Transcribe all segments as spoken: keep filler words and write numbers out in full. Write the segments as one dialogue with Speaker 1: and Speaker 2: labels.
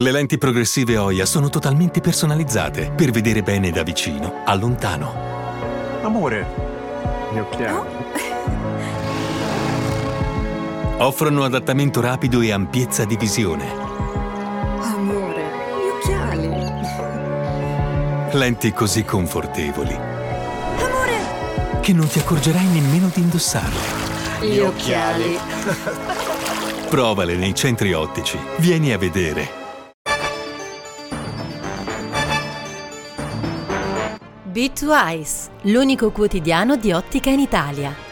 Speaker 1: Le lenti progressive Oya sono totalmente personalizzate per vedere bene da vicino a lontano.
Speaker 2: Amore, gli occhiali.
Speaker 1: Oh? Offrono adattamento rapido e ampiezza di visione.
Speaker 3: Amore, gli occhiali.
Speaker 1: Lenti così confortevoli.
Speaker 3: Amore!
Speaker 1: Che non ti accorgerai nemmeno di indossarle.
Speaker 3: Gli occhiali.
Speaker 1: Provale nei centri ottici. Vieni a vedere.
Speaker 4: B due Eyes, l'unico quotidiano di ottica in Italia.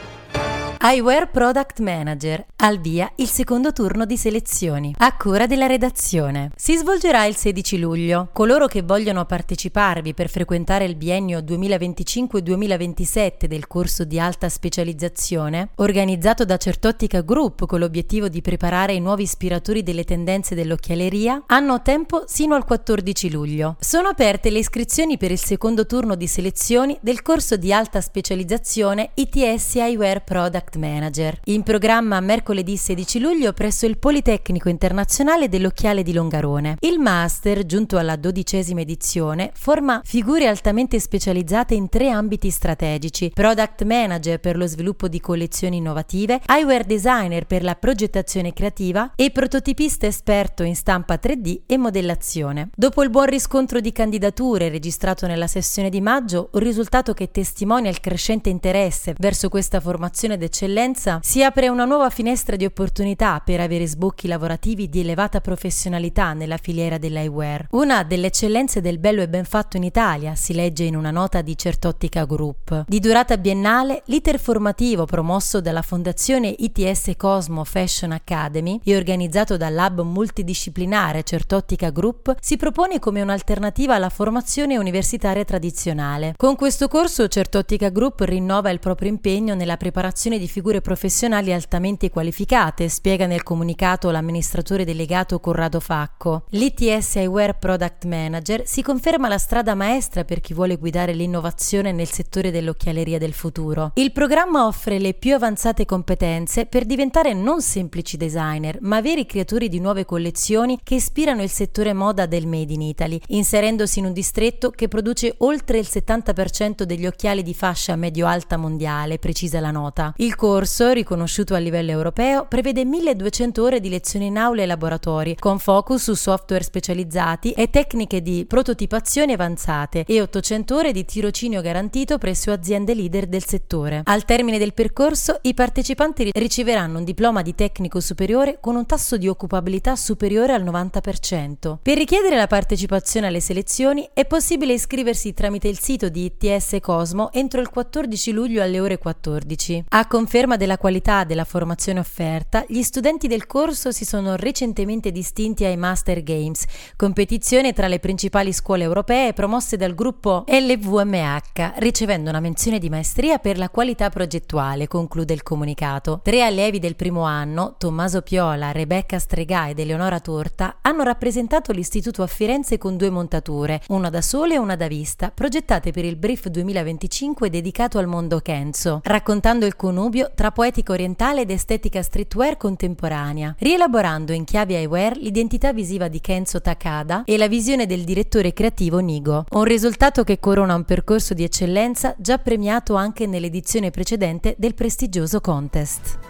Speaker 4: Eyewear Product Manager, al via il secondo turno di selezioni, a cura della redazione. Si svolgerà il sedici luglio. Coloro che vogliono parteciparvi per frequentare il biennio duemilaventicinque duemilaventisette del corso di alta specializzazione, organizzato da Certottica Group con l'obiettivo di preparare i nuovi ispiratori delle tendenze dell'occhialeria, hanno tempo sino al quattordici luglio. Sono aperte le iscrizioni per il secondo turno di selezioni del corso di alta specializzazione I T S Eyewear Product Manager, in programma mercoledì sedici luglio presso il Politecnico Internazionale dell'Occhiale di Longarone. Il master, giunto alla dodicesima edizione, forma figure altamente specializzate in tre ambiti strategici: Product Manager per lo sviluppo di collezioni innovative, Eyewear Designer per la progettazione creativa e prototipista esperto in stampa tre D e modellazione. Dopo il buon riscontro di candidature registrato nella sessione di maggio, un risultato che testimonia il crescente interesse verso questa formazione d'eccellenza, si apre una nuova finestra di opportunità per avere sbocchi lavorativi di elevata professionalità nella filiera dell'eyewear. Una delle eccellenze del bello e ben fatto in Italia, si legge in una nota di Certottica Group. Di durata biennale, l'iter formativo promosso dalla Fondazione I T S Cosmo Fashion Academy e organizzato dal Lab multidisciplinare Certottica Group si propone come un'alternativa alla formazione universitaria tradizionale. Con questo corso Certottica Group rinnova il proprio impegno nella preparazione di figure professionali altamente qualificate, spiega nel comunicato l'amministratore delegato Corrado Facco. L'I T S Eyewear Product Manager si conferma la strada maestra per chi vuole guidare l'innovazione nel settore dell'occhialeria del futuro. Il programma offre le più avanzate competenze per diventare non semplici designer, ma veri creatori di nuove collezioni che ispirano il settore moda del Made in Italy, inserendosi in un distretto che produce oltre il settanta per cento degli occhiali di fascia medio-alta mondiale, precisa la nota. Il corso, riconosciuto a livello europeo, prevede milleduecento ore di lezioni in aula e laboratori, con focus su software specializzati e tecniche di prototipazione avanzate e ottocento ore di tirocinio garantito presso aziende leader del settore. Al termine del percorso, i partecipanti riceveranno un diploma di tecnico superiore con un tasso di occupabilità superiore al novanta per cento. Per richiedere la partecipazione alle selezioni è possibile iscriversi tramite il sito di I T S Cosmo entro il quattordici luglio alle ore quattordici. A conferma della qualità della formazione offerta, gli studenti del corso si sono recentemente distinti ai Master Games, competizione tra le principali scuole europee promosse dal gruppo L V M H, ricevendo una menzione di maestria per la qualità progettuale, conclude il comunicato. Tre allievi del primo anno, Tommaso Piola, Rebecca Stregà ed Eleonora Torta, hanno rappresentato l'istituto a Firenze con due montature, una da sole e una da vista, progettate per il Brief duemilaventicinque dedicato al mondo Kenzo, raccontando il connubio tra poetica orientale ed estetica streetwear contemporanea, rielaborando in chiave eyewear l'identità visiva di Kenzo Takada e la visione del direttore creativo Nigo. Un risultato che corona un percorso di eccellenza già premiato anche nell'edizione precedente del prestigioso contest.